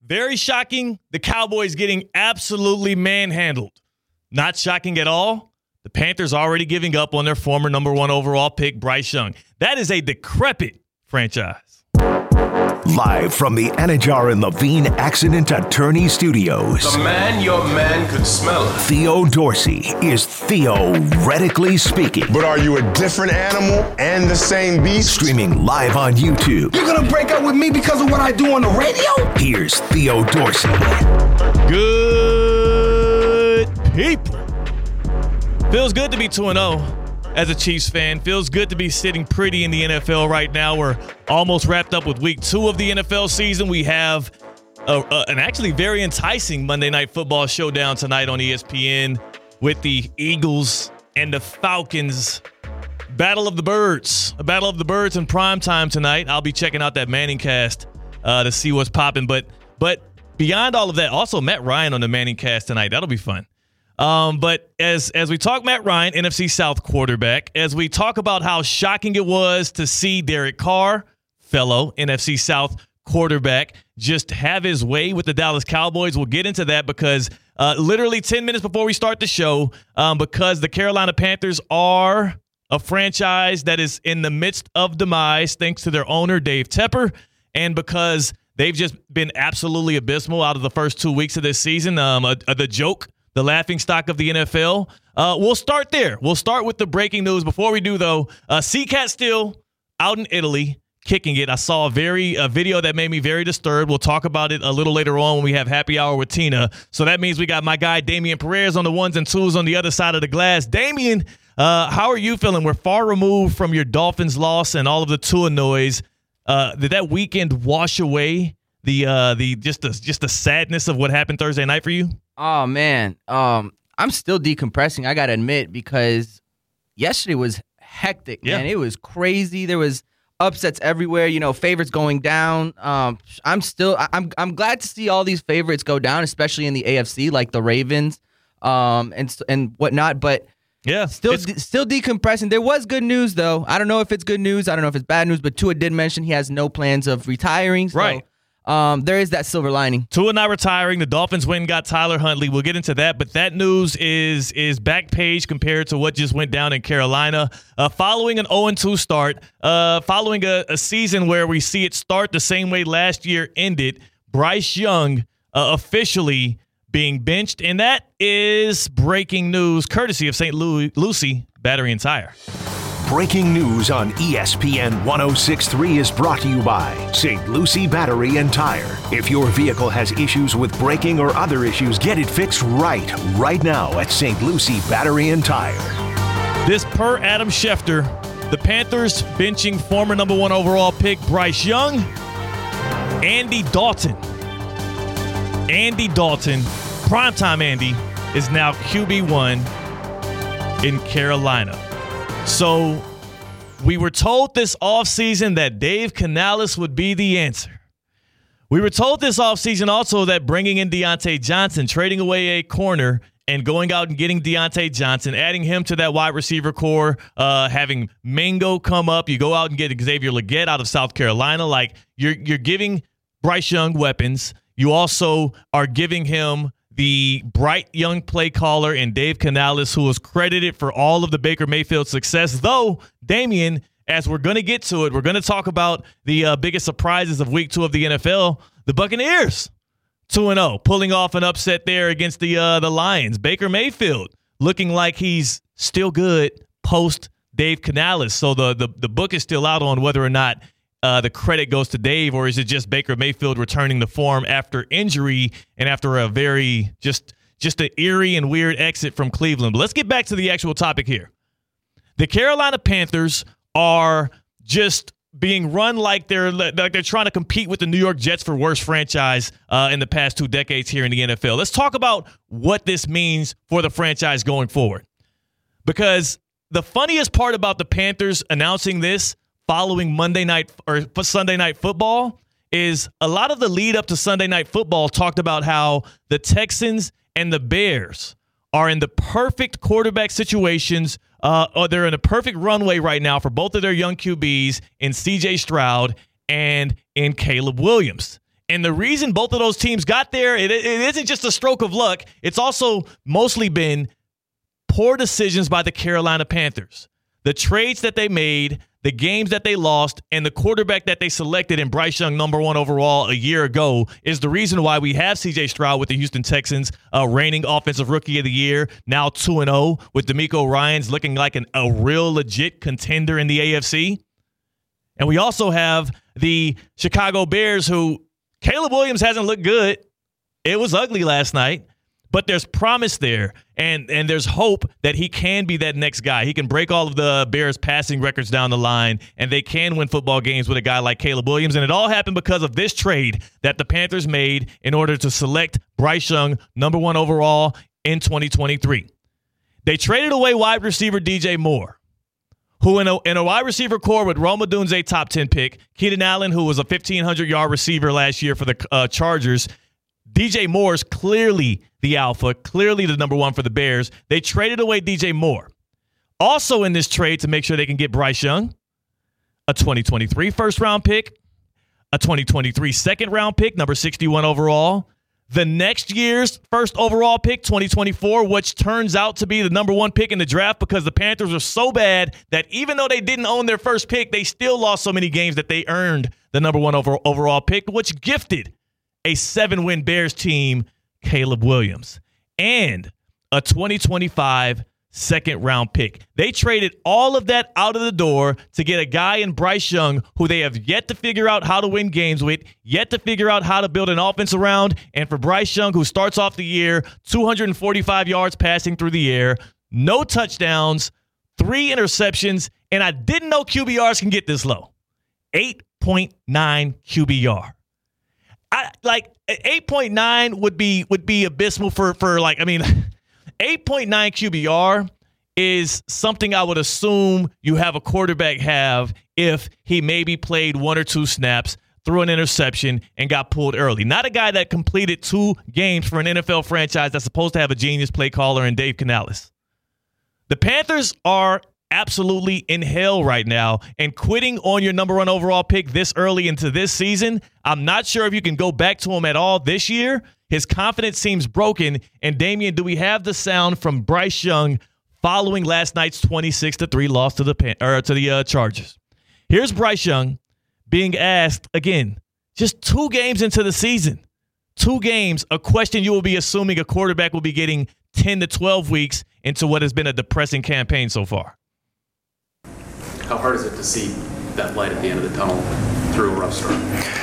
Very shocking. The Cowboys getting absolutely manhandled. Not shocking at all. The Panthers already giving up on their former number 1 overall pick, Bryce Young. That is a decrepit franchise. Live from the Anajar and Levine Accident Attorney Studios. The man your man could smell. Theo Dorsey is theoretically speaking. But are you a different animal and the same beast? Streaming live on YouTube. You're gonna break up with me because of what I do on the radio? Here's Theo Dorsey. Good people. Feels good to be 2-0. As a Chiefs fan, feels good to be sitting pretty in the NFL right now. We're almost wrapped up with week 2 of the NFL season. We have an actually very enticing Monday Night Football showdown tonight on ESPN with the Eagles and the Falcons. Battle of the Birds. A Battle of the Birds in prime time tonight. I'll be checking out that Manning cast to see what's popping. But beyond all of that, also Matt Ryan on the Manning cast tonight. That'll be fun. But as we talk Matt Ryan, NFC South quarterback, as we talk about how shocking it was to see Derek Carr, fellow NFC South quarterback, just have his way with the Dallas Cowboys. We'll get into that because literally 10 minutes before we start the show, because the Carolina Panthers are a franchise that is in the midst of demise thanks to their owner, Dave Tepper, and because they've just been absolutely abysmal out of the first 2 weeks of this season, the joke, the laughingstock of the NFL. We'll start there. We'll start with the breaking news. Before we do, though, C-Cat still out in Italy kicking it. I saw a video that made me very disturbed. We'll talk about it a little later on when we have Happy Hour with Tina. So that means we got my guy Damian Perez on the ones and twos on the other side of the glass. Damian, how are you feeling? We're far removed from your Dolphins loss and all of the Tua noise. Did that weekend wash away just the sadness of what happened Thursday night for you? Oh, man. I'm still decompressing, I got to admit, because yesterday was hectic, man. It was crazy. There was upsets everywhere, favorites going down. I'm glad to see all these favorites go down, especially in the AFC, like the Ravens and whatnot. But still decompressing. There was good news, though. I don't know if it's good news. I don't know if it's bad news, but Tua did mention he has no plans of retiring. So, right. There is that silver lining. Tua not retiring. The Dolphins went and got Tyler Huntley. We'll get into that, but that news is back page compared to what just went down in Carolina. Following an 0-2 start, following a season where we see it start the same way last year ended, Bryce Young officially being benched, and that is breaking news courtesy of St. Lucie Battery and Tire. Breaking news on ESPN 106.3 is brought to you by St. Lucie Battery and Tire. If your vehicle has issues with braking or other issues, get it fixed right now at St. Lucie Battery and Tire. This per Adam Schefter, the Panthers benching former number 1 overall pick Bryce Young. Andy Dalton, primetime Andy, is now QB1 in Carolina. So we were told this offseason that Dave Canales would be the answer. We were told this offseason also that bringing in Deontay Johnson, trading away a corner and going out and getting Deontay Johnson, adding him to that wide receiver core, having Mingo come up, you go out and get Xavier Legette out of South Carolina. Like you're giving Bryce Young weapons. You also are giving him the bright young play caller in Dave Canales, who is credited for all of the Baker Mayfield success. Though, Damian, as we're going to get to it, we're going to talk about the biggest surprises of week 2 of the NFL. The Buccaneers, 2-0, pulling off an upset there against the Lions. Baker Mayfield looking like he's still good post Dave Canales. So the book is still out on whether or not the credit goes to Dave, or is it just Baker Mayfield returning to form after injury and after a very just an eerie and weird exit from Cleveland? But let's get back to the actual topic here. The Carolina Panthers are just being run like they're trying to compete with the New York Jets for worst franchise in the past 2 decades here in the NFL. Let's talk about what this means for the franchise going forward. Because the funniest part about the Panthers announcing this following Monday night or Sunday Night Football is a lot of the lead up to Sunday Night Football talked about how the Texans and the Bears are in the perfect quarterback situations, or they're in a perfect runway right now for both of their young QBs in C.J. Stroud and in Caleb Williams. And the reason both of those teams got there, it isn't just a stroke of luck. It's also mostly been poor decisions by the Carolina Panthers. The trades that they made, the games that they lost, and the quarterback that they selected in Bryce Young, number 1 overall a year ago, is the reason why we have C.J. Stroud with the Houston Texans, reigning Offensive Rookie of the Year, now 2-0, with DeMeco Ryans looking like a real legit contender in the AFC. And we also have the Chicago Bears, who Caleb Williams hasn't looked good. It was ugly last night. But there's promise there, and there's hope that he can be that next guy. He can break all of the Bears' passing records down the line, and they can win football games with a guy like Caleb Williams. And it all happened because of this trade that the Panthers made in order to select Bryce Young, number 1 overall in 2023. They traded away wide receiver DJ Moore, who in a wide receiver core with Rome Odunze, top 10 pick, Keenan Allen, who was a 1,500-yard receiver last year for the Chargers. DJ Moore's clearly the alpha, clearly the number 1 for the Bears. They traded away DJ Moore. Also in this trade to make sure they can get Bryce Young, a 2023 first-round pick, a 2023 second-round pick, number 61 overall, the next year's first overall pick, 2024, which turns out to be the number 1 pick in the draft because the Panthers are so bad that even though they didn't own their first pick, they still lost so many games that they earned the number 1 overall pick, which gifted a 7-win Bears team, Caleb Williams, and a 2025 second-round pick. They traded all of that out of the door to get a guy in Bryce Young who they have yet to figure out how to win games with, yet to figure out how to build an offense around. And for Bryce Young, who starts off the year 245 yards passing through the air, no touchdowns, 3 interceptions, and I didn't know QBRs can get this low. 8.9 QBR. 8.9 would be abysmal for 8.9 QBR is something I would assume you have a quarterback have if he maybe played 1 or 2 snaps, threw an interception, and got pulled early. Not a guy that completed 2 games for an NFL franchise that's supposed to have a genius play caller in Dave Canales. The Panthers are absolutely in hell right now, and quitting on your number 1 overall pick this early into this season, I'm not sure if you can go back to him at all this year. His confidence seems broken. And Damian, do we have the sound from Bryce Young following last night's 26-3 loss to the Chargers? Here's Bryce Young being asked again, just 2 games into the season, 2 games, a question you will be assuming a quarterback will be getting 10 to 12 weeks into what has been a depressing campaign so far. How hard is it to see that light at the end of the tunnel through a rough start?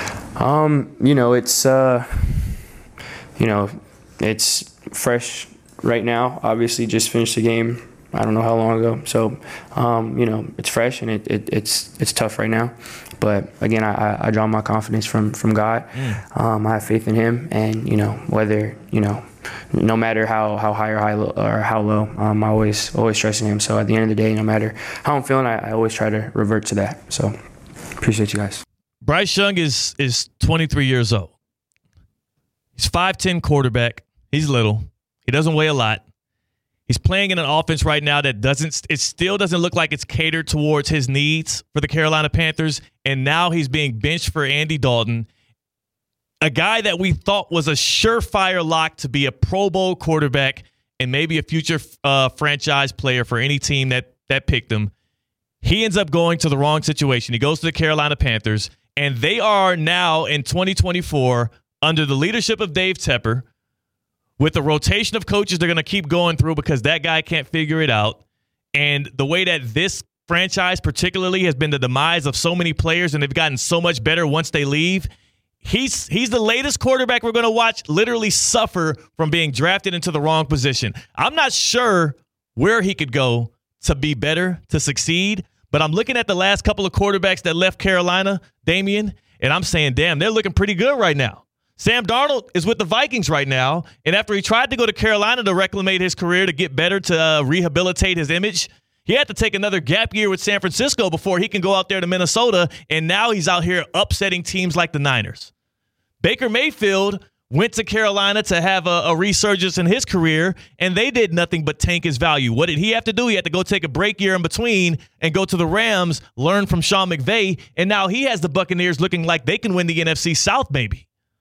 It's fresh right now. Obviously, just finished the game. I don't know how long ago. So, it's fresh and it's tough right now. But again, I draw my confidence from God. I have faith in Him, and whether no matter how high or how low, I always trust in Him. So at the end of the day, no matter how I'm feeling, I always try to revert to that. So appreciate you guys. Bryce Young is 23 years old. He's 5'10" quarterback. He's little. He doesn't weigh a lot. He's playing in an offense right now that still doesn't look like it's catered towards his needs for the Carolina Panthers. And now he's being benched for Andy Dalton, a guy that we thought was a surefire lock to be a Pro Bowl quarterback and maybe a future franchise player for any team that picked him. He ends up going to the wrong situation. He goes to the Carolina Panthers, and they are now in 2024 under the leadership of Dave Tepper, with the rotation of coaches they're going to keep going through because that guy can't figure it out. And the way that this franchise particularly has been the demise of so many players, and they've gotten so much better once they leave, he's the latest quarterback we're going to watch literally suffer from being drafted into the wrong position. I'm not sure where he could go to be better, to succeed, but I'm looking at the last couple of quarterbacks that left Carolina, Damian, and I'm saying, damn, they're looking pretty good right now. Sam Darnold is with the Vikings right now, and after he tried to go to Carolina to reclaim his career, to get better, to rehabilitate his image, he had to take another gap year with San Francisco before he can go out there to Minnesota, and now he's out here upsetting teams like the Niners. Baker Mayfield went to Carolina to have a resurgence in his career, and they did nothing but tank his value. What did he have to do? He had to go take a break year in between and go to the Rams, learn from Sean McVay, and now he has the Buccaneers looking like they can win the NFC South maybe.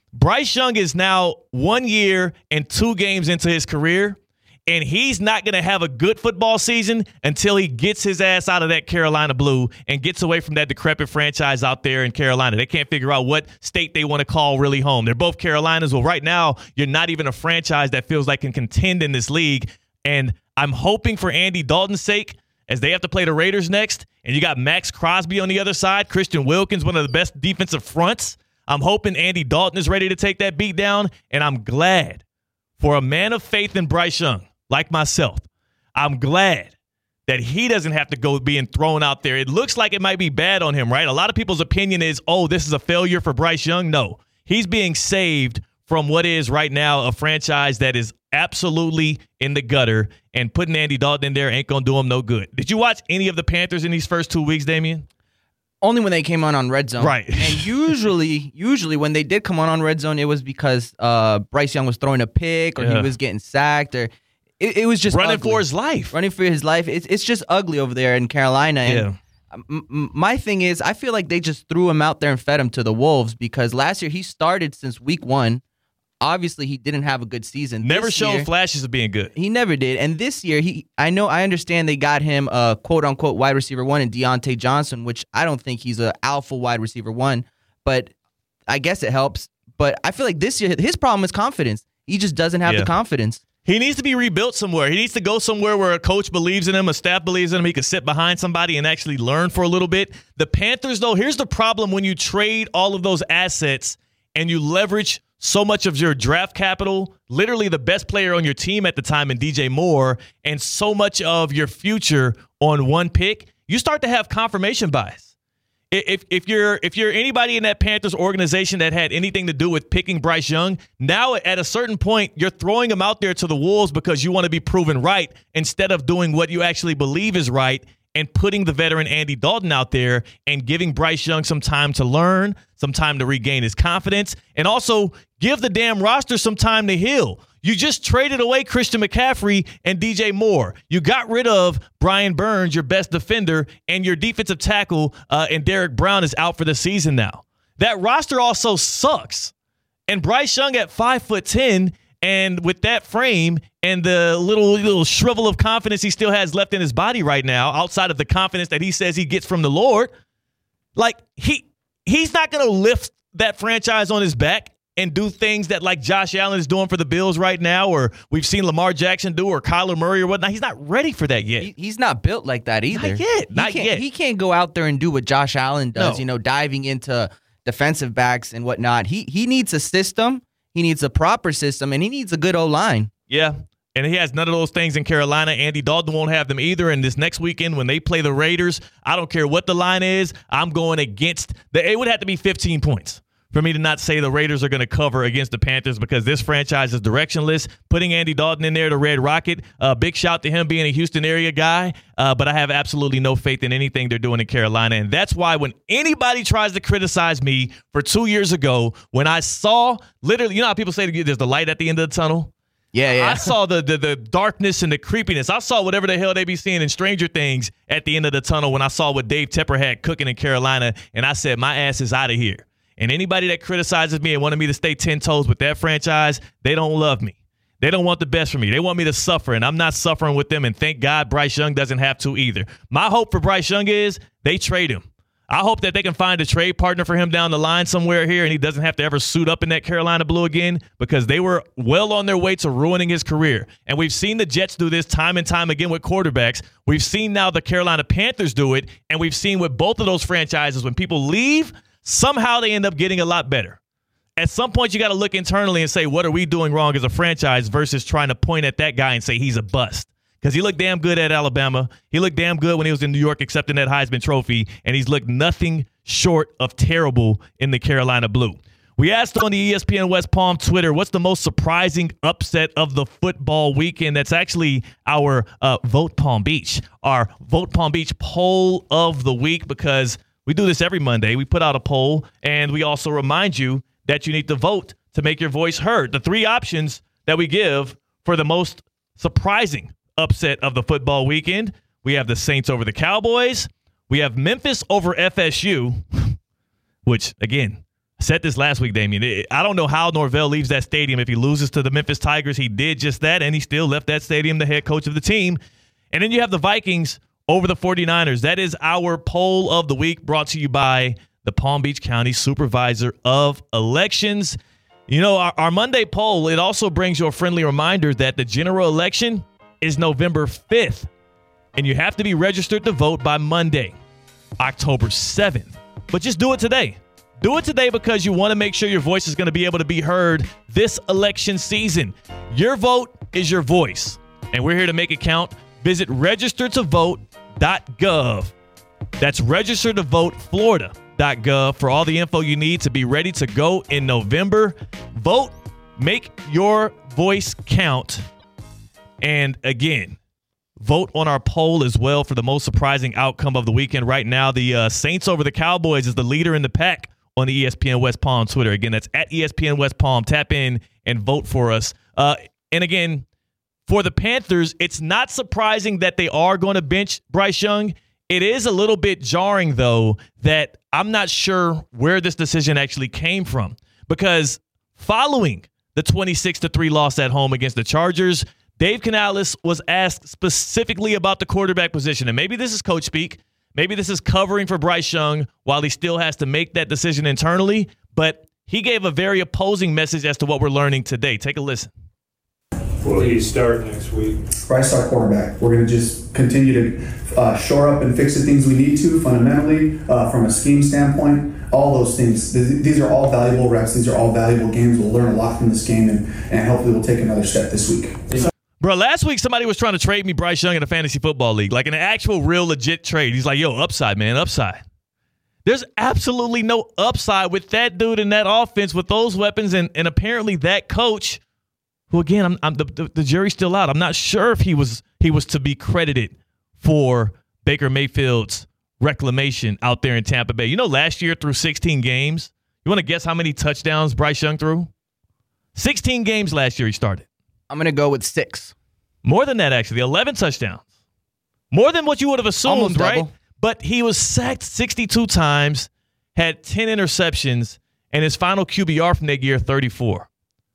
Bryce Young is now 1 year and 2 games into his career, and he's not going to have a good football season until he gets his ass out of that Carolina blue and gets away from that decrepit franchise out there in Carolina. They can't figure out what state they want to call really home. They're both Carolinas. Well, right now, you're not even a franchise that feels like can contend in this league. And I'm hoping for Andy Dalton's sake, as they have to play the Raiders next, and you got Max Crosby on the other side, Christian Wilkins, one of the best defensive fronts. I'm hoping Andy Dalton is ready to take that beat down, and I'm glad for a man of faith in Bryce Young, like myself, I'm glad that he doesn't have to go being thrown out there. It looks like it might be bad on him, right? A lot of people's opinion is, oh, this is a failure for Bryce Young. No, he's being saved from what is right now a franchise that is absolutely in the gutter, and putting Andy Dalton in there ain't going to do him no good. Did you watch any of the Panthers in these first 2 weeks, Damian? Only when they came on Red Zone. Right. And usually when they did come on Red Zone, it was because Bryce Young was throwing a pick or he was getting sacked or it was just running ugly. for his life. Running for his life. It's just ugly over there in Carolina. And my thing is, I feel like they just threw him out there and fed him to the wolves because last year he started since week 1. Obviously, he didn't have a good season. Never shown flashes of being good. He never did. And this year, I understand they got him a quote-unquote wide receiver 1 in Deontay Johnson, which I don't think he's an alpha wide receiver 1, but I guess it helps. But I feel like this year, his problem is confidence. He just doesn't have the confidence. He needs to be rebuilt somewhere. He needs to go somewhere where a coach believes in him, a staff believes in him. He can sit behind somebody and actually learn for a little bit. The Panthers, though, here's the problem when you trade all of those assets and you leverage so much of your draft capital, literally the best player on your team at the time in DJ Moore, and so much of your future on one pick, you start to have confirmation bias. If you're anybody in that Panthers organization that had anything to do with picking Bryce Young, now at a certain point, you're throwing him out there to the wolves because you want to be proven right instead of doing what you actually believe is right and putting the veteran Andy Dalton out there and giving Bryce Young some time to learn, some time to regain his confidence, and also give the damn roster some time to heal. You just traded away Christian McCaffrey and DJ Moore. You got rid of Brian Burns, your best defender, and your defensive tackle, and Derek Brown is out for the season now. That roster also sucks. And Bryce Young at 5'10", and with that frame and the little shrivel of confidence he still has left in his body right now, outside of the confidence that he says he gets from the Lord, like he's not going to lift that franchise on his back and do things that like Josh Allen is doing for the Bills right now, or we've seen Lamar Jackson do, or Kyler Murray or whatnot. He's not ready for that yet. He's not built like that either. Not yet. He can't go out there and do what Josh Allen does, diving into defensive backs and whatnot. He needs a system. He needs a proper system, and he needs a good O-line. Yeah, and he has none of those things in Carolina. Andy Dalton won't have them either. And this next weekend when they play the Raiders, I don't care what the line is, I'm going against it would have to be 15 points for me to not say the Raiders are going to cover against the Panthers because this franchise is directionless. Putting Andy Dalton in there, the Red Rocket, big shout to him being a Houston area guy, but I have absolutely no faith in anything they're doing in Carolina. And that's why when anybody tries to criticize me for 2 years ago, when I saw literally, how people say there's the light at the end of the tunnel? Yeah. I saw the darkness and the creepiness. I saw whatever the hell they be seeing in Stranger Things at the end of the tunnel when I saw what Dave Tepper had cooking in Carolina, and I said, my ass is out of here. And anybody that criticizes me and wanted me to stay 10 toes with that franchise, they don't love me. They don't want the best for me. They want me to suffer, and I'm not suffering with them, and thank God Bryce Young doesn't have to either. My hope for Bryce Young is they trade him. I hope that they can find a trade partner for him down the line somewhere here, and he doesn't have to ever suit up in that Carolina blue again because they were well on their way to ruining his career. And we've seen the Jets do this time and time again with quarterbacks. We've seen now the Carolina Panthers do it, and we've seen with both of those franchises when people leave, somehow they end up getting a lot better. At some point, you got to look internally and say, what are we doing wrong as a franchise versus trying to point at that guy and say he's a bust. Because he looked damn good at Alabama. He looked damn good when he was in New York accepting that Heisman Trophy, and he's looked nothing short of terrible in the Carolina Blue. We asked on the ESPN West Palm Twitter, what's the most surprising upset of the football weekend? That's actually our Vote Palm Beach, our Vote Palm Beach poll of the week, because we do this every Monday. We put out a poll, and we also remind you that you need to vote to make your voice heard. The three options that we give for the most surprising upset of the football weekend: we have the Saints over the Cowboys, we have Memphis over FSU, which, again, I said this last week, Damien. I don't know how Norvell leaves that stadium if he loses to the Memphis Tigers. He did just that, and he still left that stadium the head coach of the team. And then you have the Vikings over the 49ers. That is our poll of the week, brought to you by the Palm Beach County Supervisor of Elections. You know, our Monday poll, it also brings you a friendly reminder that the general election is November 5th, and you have to be registered to vote by Monday, October 7th. But just do it today. Do it today because you want to make sure your voice is going to be able to be heard this election season. Your vote is your voice, and we're here to make it count. Visit registertovote.gov. That's registertovoteflorida.gov for all the info you need to be ready to go in November. Vote, make your voice count. And again, vote on our poll as well for the most surprising outcome of the weekend. Right now, the Saints over the Cowboys is the leader in the pack on the ESPN West Palm Twitter. Again, that's at ESPN West Palm. Tap in and vote for us. And again, for the Panthers, it's not surprising that they are going to bench Bryce Young. It is a little bit jarring, though, that I'm not sure where this decision actually came from. Because following the 26-3 loss at home against the Chargers, Dave Canales was asked specifically about the quarterback position. And maybe this is coach speak. Maybe this is covering for Bryce Young while he still has to make that decision internally. But he gave a very opposing message as to what we're learning today. Take a listen. Will he start next week? Bryce, our quarterback. We're going to just continue to shore up and fix the things we need to fundamentally from a scheme standpoint. All those things. These are all valuable reps. These are all valuable games. We'll learn a lot from this game, and hopefully we'll take another step this week. Bro, last week somebody was trying to trade me Bryce Young in a fantasy football league, like in an actual real legit trade. He's like, yo, upside, man, upside. There's absolutely no upside with that dude in that offense with those weapons and apparently that coach, who again, the jury's still out. I'm not sure if he was to be credited for Baker Mayfield's reclamation out there in Tampa Bay. You know, last year through 16 games, you want to guess how many touchdowns Bryce Young threw? 16 games last year he started. I'm going to go with 6. More than that, actually. 11 touchdowns. More than what you would have assumed, almost right? double. But he was sacked 62 times, had 10 interceptions, and his final QBR from that year, 34.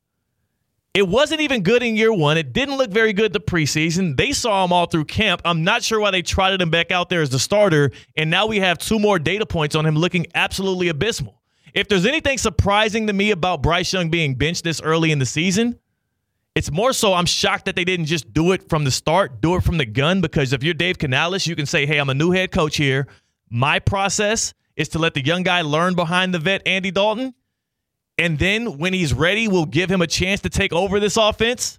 It wasn't even good in year one. It didn't look very good the preseason. They saw him all through camp. I'm not sure why they trotted him back out there as the starter, and now we have 2 more data points on him looking absolutely abysmal. If there's anything surprising to me about Bryce Young being benched this early in the season, it's more so I'm shocked that they didn't just do it from the start, do it from the gun, because if you're Dave Canales, you can say, hey, I'm a new head coach here. My process is to let the young guy learn behind the vet, Andy Dalton, and then when he's ready, we'll give him a chance to take over this offense.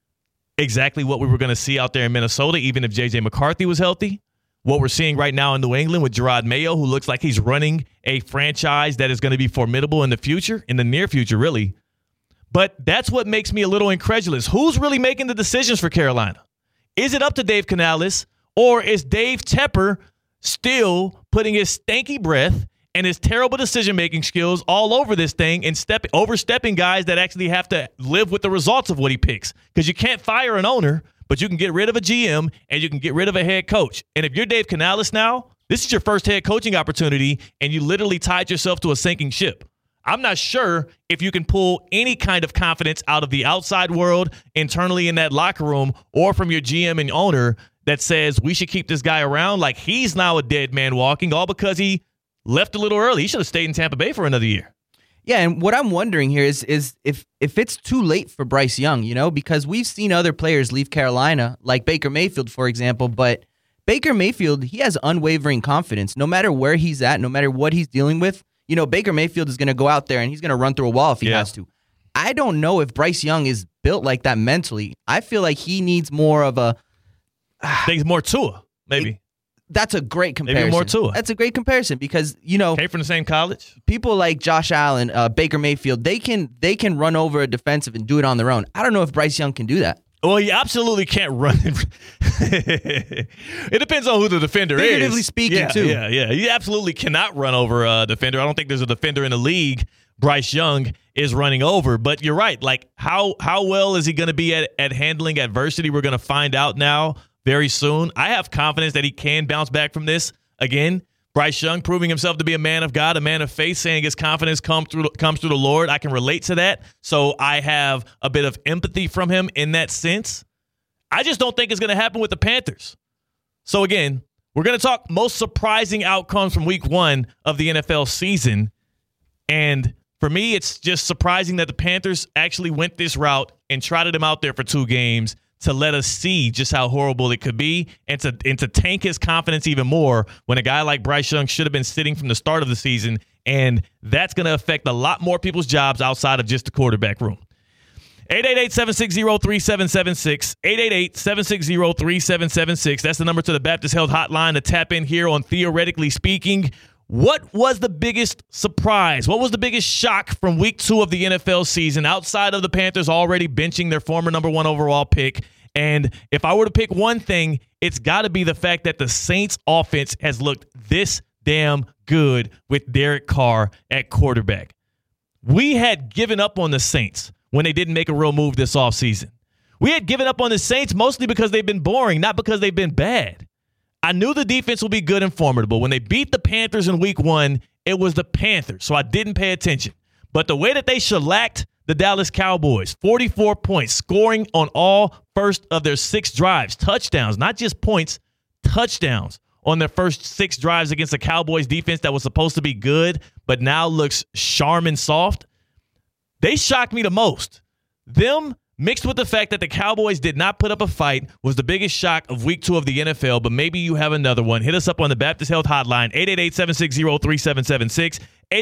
Exactly what we were going to see out there in Minnesota, even if J.J. McCarthy was healthy. What we're seeing right now in New England with Gerard Mayo, who looks like he's running a franchise that is going to be formidable in the future, in the near future, really. But that's what makes me a little incredulous. Who's really making the decisions for Carolina? Is it up to Dave Canales, or is Dave Tepper still putting his stanky breath and his terrible decision-making skills all over this thing and overstepping guys that actually have to live with the results of what he picks? Because you can't fire an owner, but you can get rid of a GM and you can get rid of a head coach. And if you're Dave Canales now, this is your first head coaching opportunity, and you literally tied yourself to a sinking ship. I'm not sure if you can pull any kind of confidence out of the outside world, internally in that locker room, or from your GM and owner that says we should keep this guy around. Like, he's now a dead man walking, all because he left a little early. He should have stayed in Tampa Bay for another year. Yeah, and what I'm wondering here is if it's too late for Bryce Young, you know, because we've seen other players leave Carolina, like Baker Mayfield, for example, but Baker Mayfield, he has unwavering confidence. No matter where he's at, no matter what he's dealing with, you know, Baker Mayfield is going to go out there and he's going to run through a wall if he has to. I don't know if Bryce Young is built like that mentally. I feel like he needs more of a... Thanks more Tua, maybe. That's a great comparison. Maybe more Tua. That's a great comparison because, you know... Came from the same college? People like Josh Allen, Baker Mayfield, they can run over a defensive and do it on their own. I don't know if Bryce Young can do that. Well, you absolutely can't run. It depends on who the defender is. Figuratively speaking, too. Yeah. You absolutely cannot run over a defender. I don't think there's a defender in the league Bryce Young is running over. But you're right. Like, how well is he going to be at handling adversity? We're going to find out now very soon. I have confidence that he can bounce back from this again. Bryce Young proving himself to be a man of God, a man of faith, saying his confidence comes through the Lord. I can relate to that. So I have a bit of empathy from him in that sense. I just don't think it's going to happen with the Panthers. So again, we're going to talk most surprising outcomes from week 1 of the NFL season. And for me, it's just surprising that the Panthers actually went this route and trotted him out there for 2 games to let us see just how horrible it could be and to tank his confidence even more when a guy like Bryce Young should have been sitting from the start of the season. And that's going to affect a lot more people's jobs outside of just the quarterback room. 888-760-3776. 888-760-3776. That's the number to the Baptist Health Hotline to tap in here on Theoretically Speaking. What was the biggest surprise? What was the biggest shock from week 2 of the NFL season outside of the Panthers already benching their former number 1 overall pick? And if I were to pick one thing, it's got to be the fact that the Saints offense has looked this damn good with Derek Carr at quarterback. We had given up on the Saints when they didn't make a real move this offseason. We had given up on the Saints mostly because they've been boring, not because they've been bad. I knew the defense would be good and formidable. When they beat the Panthers in week 1, it was the Panthers, so I didn't pay attention. But the way that they shellacked the Dallas Cowboys, 44 points, scoring on all first of their 6 drives, touchdowns, not just points, touchdowns on their first 6 drives against the Cowboys defense that was supposed to be good, but now looks Charmin soft. They shocked me the most. Them mixed with the fact that the Cowboys did not put up a fight was the biggest shock of week 2 of the NFL, but maybe you have another one. Hit us up on the Baptist Health Hotline, 888-760-3776,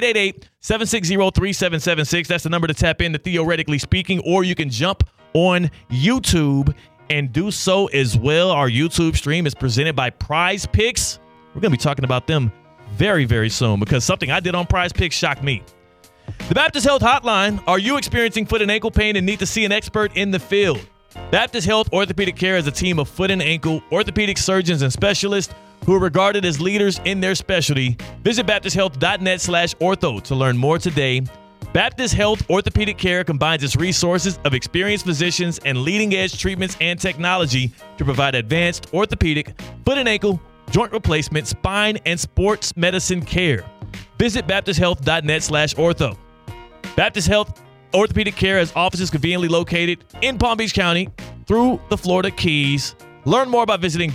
888-760-3776. That's the number to tap in to Theoretically Speaking, or you can jump on YouTube and do so as well. Our YouTube stream is presented by Prize Picks. We're going to be talking about them very, very soon because something I did on Prize Picks shocked me. The Baptist Health Hotline. Are you experiencing foot and ankle pain and need to see an expert in the field? Baptist Health Orthopedic Care is a team of foot and ankle orthopedic surgeons and specialists who are regarded as leaders in their specialty. Visit baptisthealth.net/ortho to learn more today. Baptist Health Orthopedic Care combines its resources of experienced physicians and leading-edge treatments and technology to provide advanced orthopedic, foot and ankle, joint replacement, spine, and sports medicine care. Visit baptisthealth.net/ortho. Baptist Health Orthopedic Care has offices conveniently located in Palm Beach County through the Florida Keys. Learn more by visiting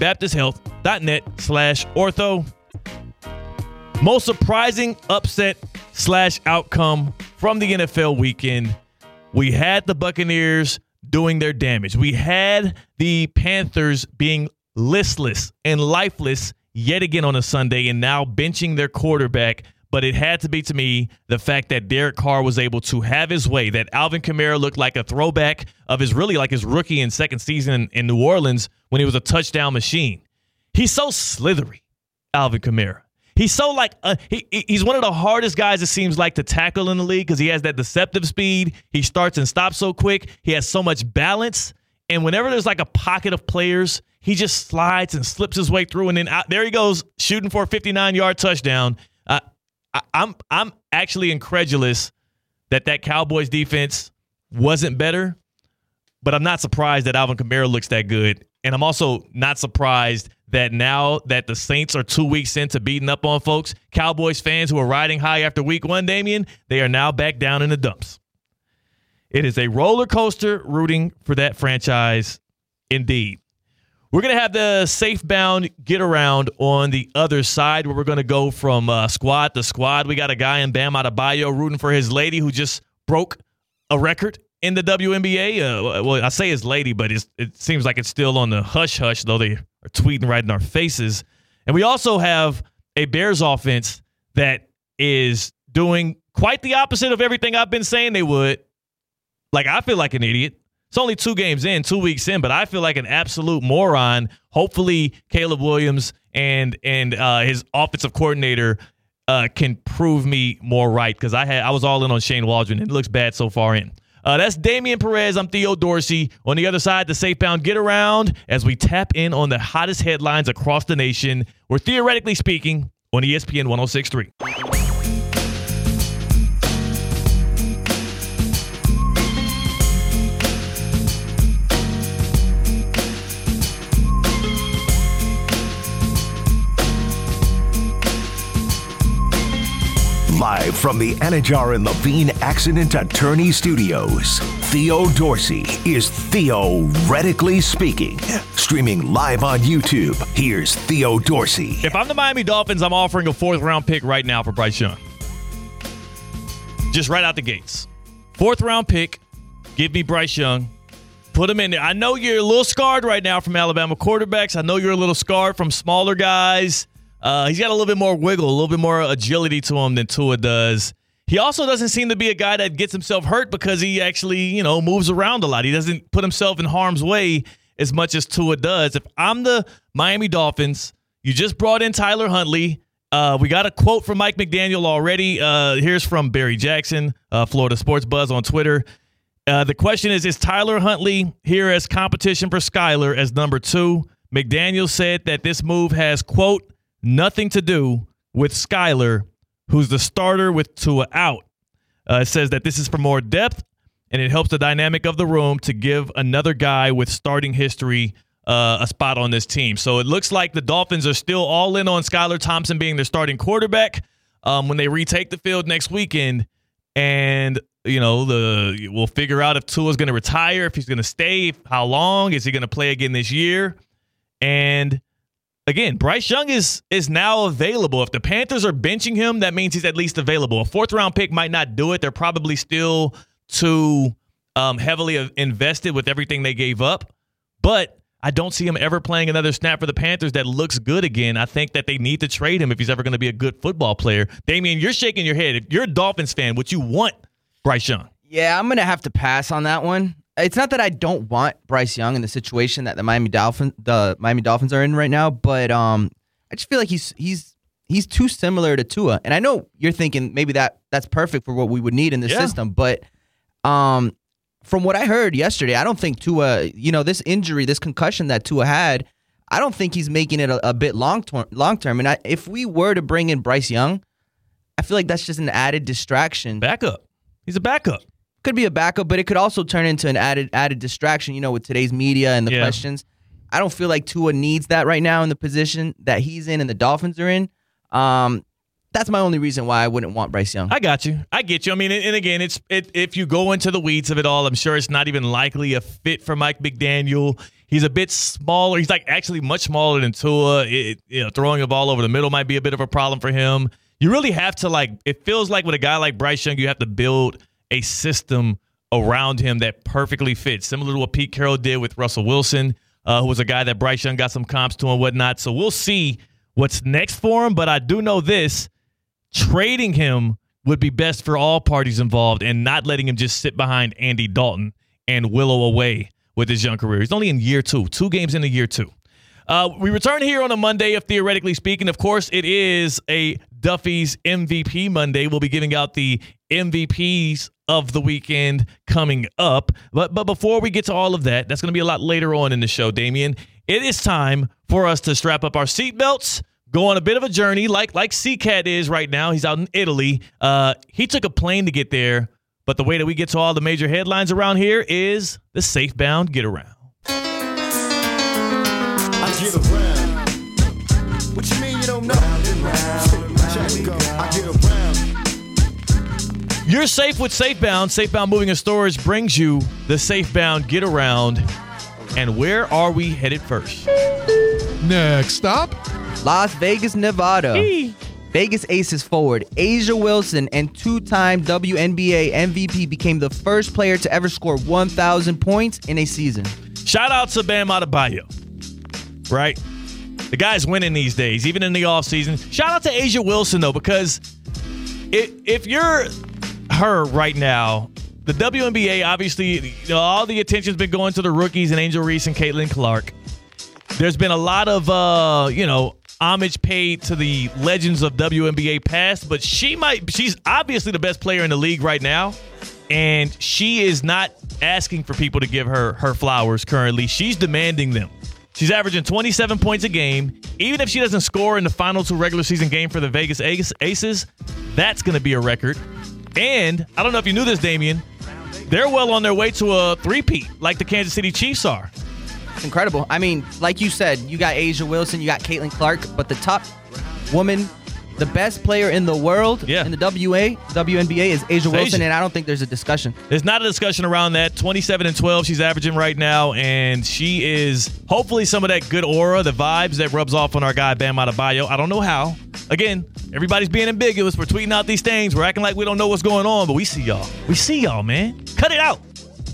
baptisthealth.net/ortho. Most surprising upset/outcome from the NFL weekend. We had the Buccaneers doing their damage. We had the Panthers being listless and lifeless yet again on a Sunday and now benching their quarterback. But it had to be, to me, the fact that Derek Carr was able to have his way, that Alvin Kamara looked like a throwback of his rookie and second season in New Orleans when he was a touchdown machine. He's so slithery, Alvin Kamara. He's so he's one of the hardest guys, it seems like, to tackle in the league because he has that deceptive speed. He starts and stops so quick. He has so much balance. And whenever there's like a pocket of players, he just slides and slips his way through. And then there he goes, shooting for a 59-yard touchdown. I'm actually incredulous that Cowboys defense wasn't better, but I'm not surprised that Alvin Kamara looks that good. And I'm also not surprised that now that the Saints are 2 weeks into beating up on folks, Cowboys fans who are riding high after week 1, Damian, they are now back down in the dumps. It is a roller coaster rooting for that franchise indeed. We're going to have the safe-bound get-around on the other side where we're going to go from squad to squad. We got a guy in Bam Adebayo rooting for his lady who just broke a record in the WNBA. Well, I say his lady, but it seems like it's still on the hush-hush, though they are tweeting right in our faces. And we also have a Bears offense that is doing quite the opposite of everything I've been saying they would. Like, I feel like an idiot. It's only 2 games in, 2 weeks in, but I feel like an absolute moron. Hopefully, Caleb Williams and his offensive coordinator can prove me more right because I was all in on Shane Waldron. It looks bad so far in. That's Damian Perez. I'm Theo Dorsey. On the other side, the safe-bound get-around as we tap in on the hottest headlines across the nation. We're Theoretically Speaking on ESPN 106.3. Live from the Anajar and Levine Accident Attorney Studios, Theo Dorsey is theoretically speaking. Streaming live on YouTube, here's Theo Dorsey. If I'm the Miami Dolphins, I'm offering a 4th-round pick right now for Bryce Young. Just right out the gates. 4th-round pick, give me Bryce Young. Put him in there. I know you're a little scarred right now from Alabama quarterbacks. I know you're a little scarred from smaller guys. He's got a little bit more wiggle, a little bit more agility to him than Tua does. He also doesn't seem to be a guy that gets himself hurt because he actually, moves around a lot. He doesn't put himself in harm's way as much as Tua does. If I'm the Miami Dolphins, you just brought in Tyler Huntley. We got a quote from Mike McDaniel already. Here's from Barry Jackson, Florida Sports Buzz on Twitter. The question is Tyler Huntley here as competition for Skyler as number 2? McDaniel said that this move has, quote, nothing to do with Skyler, who's the starter with Tua out. It says that this is for more depth, and it helps the dynamic of the room to give another guy with starting history a spot on this team. So it looks like the Dolphins are still all in on Skylar Thompson being their starting quarterback when they retake the field next weekend. And, we'll figure out if Tua's going to retire, if he's going to stay, how long, is he going to play again this year? And again, Bryce Young is now available. If the Panthers are benching him, that means he's at least available. A 4th-round pick might not do it. They're probably still too heavily invested with everything they gave up. But I don't see him ever playing another snap for the Panthers that looks good again. I think that they need to trade him if he's ever going to be a good football player. Damien, you're shaking your head. If you're a Dolphins fan, would you want Bryce Young? Yeah, I'm going to have to pass on that one. It's not that I don't want Bryce Young in the situation that the Miami Dolphins are in right now, but I just feel like he's too similar to Tua. And I know you're thinking maybe that's perfect for what we would need in the system, but from what I heard yesterday, I don't think Tua, this injury, this concussion that Tua had, I don't think he's making it a bit long term. And if we were to bring in Bryce Young, I feel like that's just an added distraction. Backup. He's a backup. Could be a backup, but it could also turn into an added distraction, with today's media and the questions. I don't feel like Tua needs that right now in the position that he's in and the Dolphins are in. That's my only reason why I wouldn't want Bryce Young. I got you. I get you. I mean, and again, if you go into the weeds of it all, I'm sure it's not even likely a fit for Mike McDaniel. He's a bit smaller. He's actually much smaller than Tua. Throwing the ball over the middle might be a bit of a problem for him. You really have to it feels like with a guy like Bryce Young, you have to build a system around him that perfectly fits, similar to what Pete Carroll did with Russell Wilson, who was a guy that Bryce Young got some comps to and whatnot. So we'll see what's next for him, but I do know this. Trading him would be best for all parties involved and not letting him just sit behind Andy Dalton and willow away with his young career. He's only in year 2 games into year 2. We return here on a Monday of Theoretically Speaking. Of course, it is a Duffy's MVP Monday. We'll be giving out the MVPs of the weekend coming up. But before we get to all of that, that's going to be a lot later on in the show, Damien. It is time for us to strap up our seatbelts, go on a bit of a journey like C-Cat is right now. He's out in Italy. He took a plane to get there, but the way that we get to all the major headlines around here is the Safebound Get Around. I get around. What you mean you don't know? I get around. You're safe with Safebound. Safebound Moving and Storage brings you the Safebound Get Around. And where are we headed first? Next stop, Las Vegas, Nevada. Vegas Aces forward A'ja Wilson and 2-time WNBA MVP became the first player to ever score 1,000 points in a season. Shout out to Bam Adebayo, right? The guy's winning these days, even in the offseason. Shout out to A'ja Wilson, though, because if you're her right now, the WNBA, obviously, all the attention's been going to the rookies and Angel Reese and Caitlin Clark. There's been a lot of, homage paid to the legends of WNBA past, but she's obviously the best player in the league right now, and she is not asking for people to give her flowers currently. She's demanding them. She's averaging 27 points a game. Even if she doesn't score in the final 2 regular season game for the Vegas Aces, that's going to be a record. And I don't know if you knew this, Damien, they're well on their way to a three-peat like the Kansas City Chiefs are. It's incredible. I mean, like you said, you got A'ja Wilson, you got Caitlin Clark, but the top woman The best player in the world in the WNBA is A'ja Wilson, and I don't think there's a discussion. There's not a discussion around that. 27 and 12 she's averaging right now, and she is hopefully some of that good aura, the vibes that rubs off on our guy Bam Adebayo. I don't know how. Again, everybody's being ambiguous. We're tweeting out these things. We're acting like we don't know what's going on, but we see y'all. We see y'all, man. Cut it out.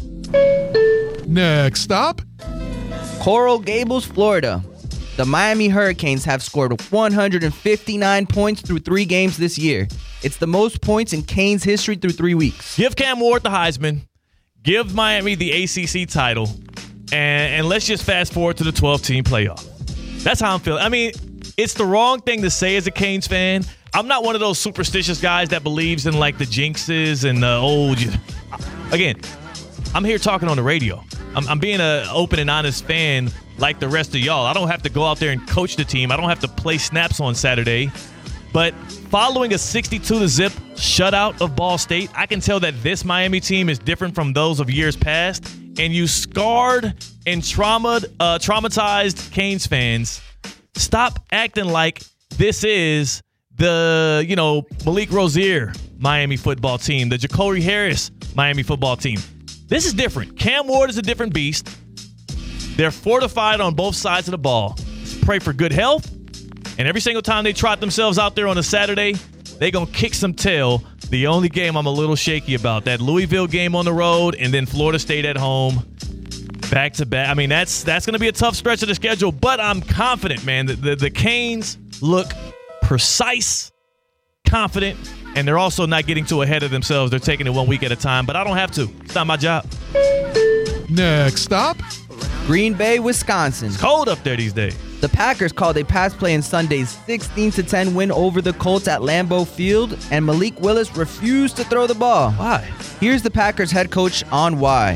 Next stop, Coral Gables, Florida. The Miami Hurricanes have scored 159 points through 3 games this year. It's the most points in Canes history through 3 weeks. Give Cam Ward the Heisman. Give Miami the ACC title. And let's just fast forward to the 12-team playoff. That's how I'm feeling. I mean, it's the wrong thing to say as a Canes fan. I'm not one of those superstitious guys that believes in, like, the jinxes and the old. Again, I'm here talking on the radio. I'm being an open and honest fan like the rest of y'all. I don't have to go out there and coach the team. I don't have to play snaps on Saturday. But following a 62-0 shutout of Ball State, I can tell that this Miami team is different from those of years past. And you scarred and traumatized Canes fans, stop acting like this is the, Malik Rozier Miami football team, the Jacory Harris Miami football team. This is different. Cam Ward is a different beast. They're fortified on both sides of the ball. Let's pray for good health. And every single time they trot themselves out there on a Saturday, they're going to kick some tail. The only game I'm a little shaky about, that Louisville game on the road and then Florida State at home, back to back. I mean, that's going to be a tough stretch of the schedule, but I'm confident, man. The Canes look precise, confident, and they're also not getting too ahead of themselves. They're taking it 1 week at a time, but I don't have to. It's not my job. Next stop, Green Bay, Wisconsin. It's cold up there these days. The Packers called a pass play in Sunday's 16-10 win over the Colts at Lambeau Field, and Malik Willis refused to throw the ball. Why? Here's the Packers head coach on why.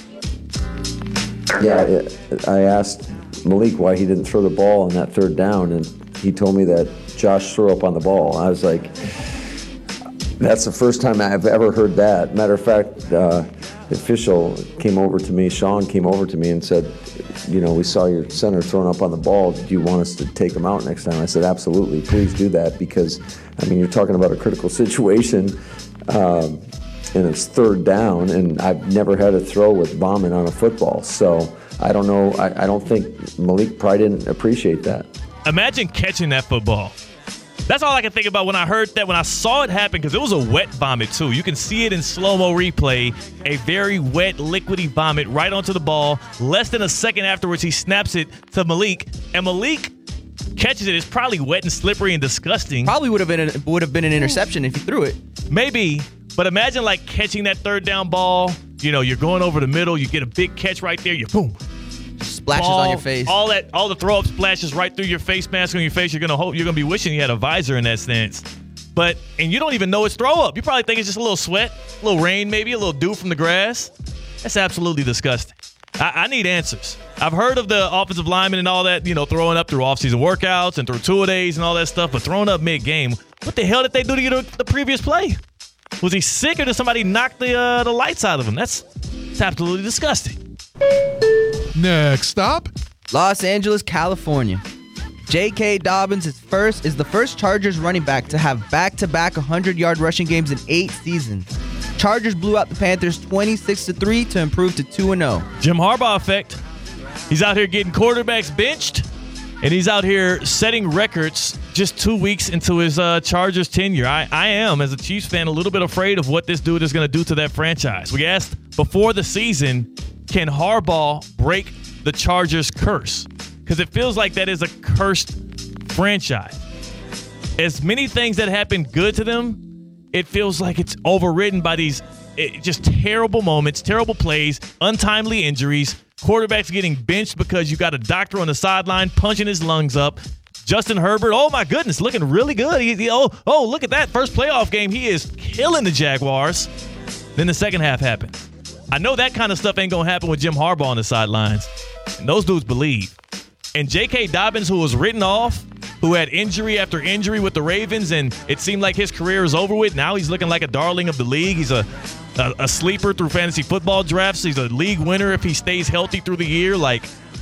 Yeah, I asked Malik why he didn't throw the ball on that third down, and he told me that Josh threw up on the ball. I was like, that's the first time I've ever heard that. Matter of fact, the official came over to me, Sean came over to me and said, we saw your center thrown up on the ball. Do you want us to take him out next time? I said, absolutely, please do that, because, you're talking about a critical situation, and it's third down, and I've never had a throw with vomit on a football. So I don't know. I don't think Malik probably didn't appreciate that. Imagine catching that football. That's all I can think about when I heard that, when I saw it happen, because it was a wet vomit, too. You can see it in slow-mo replay, a very wet, liquidy vomit right onto the ball. Less than a second afterwards, he snaps it to Malik, and Malik catches it. It's probably wet and slippery and disgusting. Probably would have been an interception if he threw it. Maybe, but imagine, like, catching that third down ball. You're going over the middle. You get a big catch right there. You boom. Splashes on your face. All the throw up splashes right through your face mask on your face. You're gonna be wishing you had a visor in that stance. And you don't even know it's throw up. You probably think it's just a little sweat, a little rain, maybe a little dew from the grass. That's absolutely disgusting. I need answers. I've heard of the offensive linemen and all that, throwing up through offseason workouts and through two-a-days and all that stuff, but throwing up mid-game, what the hell did they do to you the previous play? Was he sick, or did somebody knock the lights out of him? It's absolutely disgusting. Next stop, Los Angeles, California. J.K. Dobbins is the first Chargers running back to have back-to-back 100-yard rushing games in 8 seasons. Chargers blew out the Panthers 26-3 to improve to 2-0. Jim Harbaugh effect. He's out here getting quarterbacks benched, and he's out here setting records just 2 weeks into his Chargers tenure. I am, as a Chiefs fan, a little bit afraid of what this dude is going to do to that franchise. We asked before the season, can Harbaugh break the Chargers' curse? Because it feels like that is a cursed franchise. As many things that happen good to them, it feels like it's overridden by these just terrible moments, terrible plays, untimely injuries, quarterbacks getting benched because you got a doctor on the sideline punching his lungs up. Justin Herbert, oh my goodness, looking really good. Oh, look at that first playoff game. He is killing the Jaguars. Then the second half happens. I know that kind of stuff ain't going to happen with Jim Harbaugh on the sidelines. And those dudes believe. And J.K. Dobbins, who was written off, who had injury after injury with the Ravens, and it seemed like his career is over with. Now he's looking like a darling of the league. He's a sleeper through fantasy football drafts. He's a league winner if he stays healthy through the year.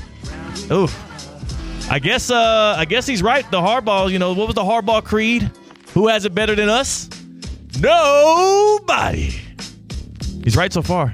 I guess he's right. The Harbaugh, what was the Harbaugh creed? Who has it better than us? Nobody. He's right so far.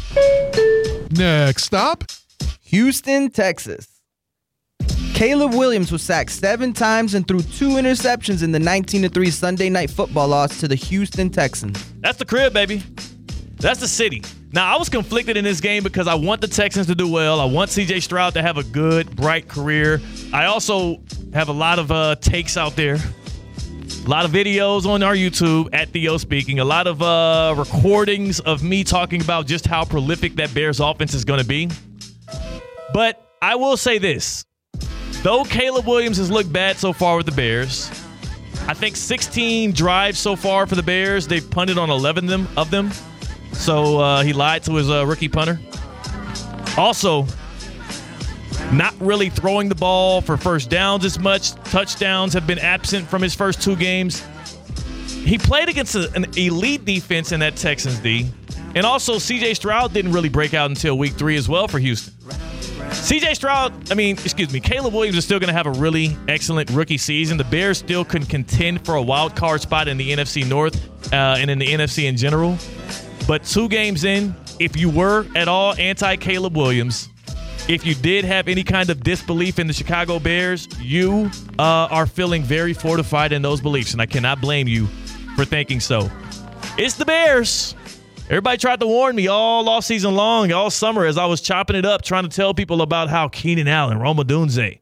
Next stop, Houston, Texas. Caleb Williams was sacked 7 times and threw 2 interceptions in the 19-3 Sunday Night Football loss to the Houston Texans. That's the crib, baby. That's the city. Now, I was conflicted in this game because I want the Texans to do well. I want C.J. Stroud to have a good, bright career. I also have a lot of takes out there. A lot of videos on our YouTube at Theo Speaking. A lot of recordings of me talking about just how prolific that Bears offense is going to be. But I will say this. Though Caleb Williams has looked bad so far with the Bears, I think 16 drives so far for the Bears. They've punted on 11 of them. So he lied to his rookie punter. Also, not really throwing the ball for first downs as much. Touchdowns have been absent from his first 2 games. He played against an elite defense in that Texans D. And also, C.J. Stroud didn't really break out until week 3 as well for Houston. Caleb Williams is still going to have a really excellent rookie season. The Bears still can contend for a wild card spot in the NFC North and in the NFC in general. But 2 games in, if you were at all anti-Caleb Williams, if you did have any kind of disbelief in the Chicago Bears, you are feeling very fortified in those beliefs, and I cannot blame you for thinking so. It's the Bears. Everybody tried to warn me all offseason long, all summer, as I was chopping it up, trying to tell people about how Keenan Allen, Rome Odunze,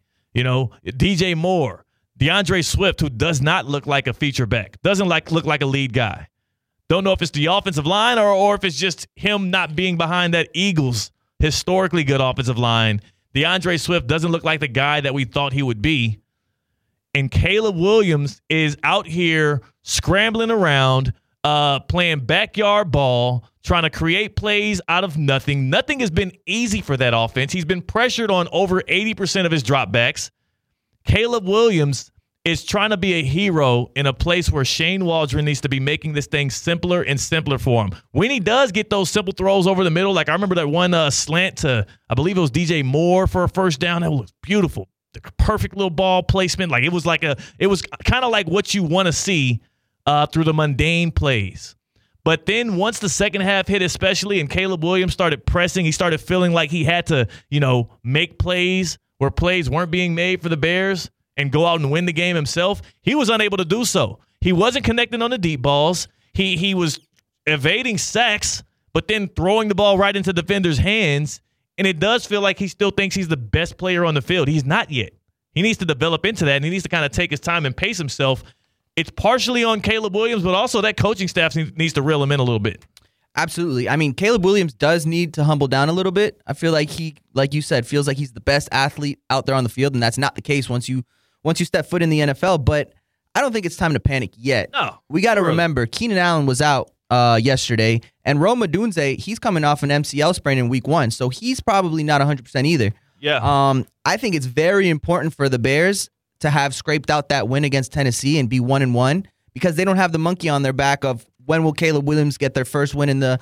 DJ Moore, DeAndre Swift, who does not look like a feature back, doesn't look like a lead guy. Don't know if it's the offensive line or if it's just him not being behind that Eagles historically good offensive line. DeAndre Swift doesn't look like the guy that we thought he would be. And Caleb Williams is out here scrambling around, playing backyard ball, trying to create plays out of nothing. Nothing has been easy for that offense. He's been pressured on over 80% of his dropbacks. Caleb Williams is trying to be a hero in a place where Shane Waldron needs to be making this thing simpler and simpler for him. When he does get those simple throws over the middle, like I remember that one slant to, I believe it was DJ Moore for a first down. That was beautiful. The perfect little ball placement. Like it was kind of like what you want to see through the mundane plays. But then once the second half hit especially and Caleb Williams started pressing, he started feeling like he had to, make plays where plays weren't being made for the Bears and go out and win the game himself. He was unable to do so. He wasn't connecting on the deep balls. He was evading sacks, but then throwing the ball right into defenders' hands. And it does feel like he still thinks he's the best player on the field. He's not yet. He needs to develop into that, and he needs to kind of take his time and pace himself. It's partially on Caleb Williams, but also that coaching staff needs to reel him in a little bit. Absolutely. I mean, Caleb Williams does need to humble down a little bit. I feel like he, like you said, feels like he's the best athlete out there on the field, and that's not the case once you step foot in the NFL. But I don't think it's time to panic yet. No. We got to remember, Keenan Allen was out yesterday, and Rome Odunze, he's coming off an MCL sprain in week 1, so he's probably not 100% either. Yeah. I think it's very important for the Bears to have scraped out that win against Tennessee and be 1-1 because they don't have the monkey on their back of when will Caleb Williams get their first win in the